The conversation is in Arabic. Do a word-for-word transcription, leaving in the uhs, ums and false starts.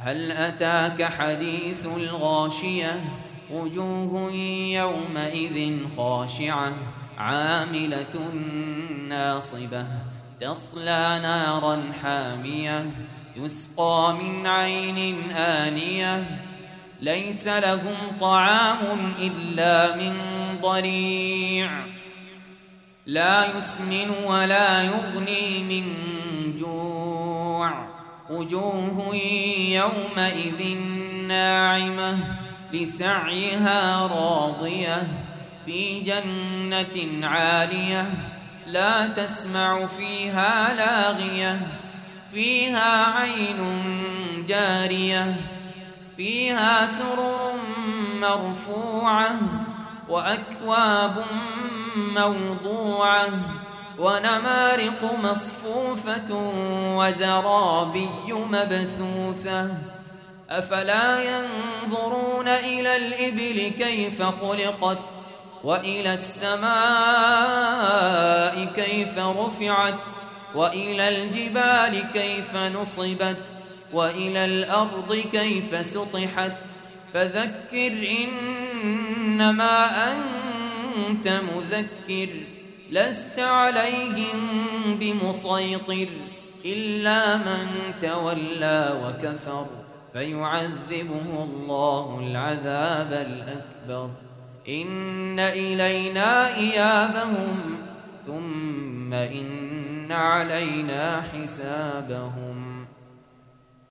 هل أتاك حديث الغاشية وجوه يومئذ خاشعة عاملة ناصبة تصلى نارا حامية تسقى من عين آنية ليس لهم طعام إلا من ضريع لا يسمن ولا يغني من جوع وجوه يومئذ ناعمة لسعيها راضية في جنة عالية لا تسمع فيها لاغية فيها عين جارية فيها سرر مرفوعة وأكواب موضوعة ونمارق مصفوفة وزرابي مبثوثة أفلا ينظرون إلى الإبل كيف خلقت وإلى السماء كيف رفعت وإلى الجبال كيف نصبت وإلى الأرض كيف سطحت فذكر إنما أنت مذكر لست عليهم بمسيطر إلا من تولى وكفر فيعذبه الله العذاب الأكبر إن إلينا إيابهم ثم إن علينا حسابهم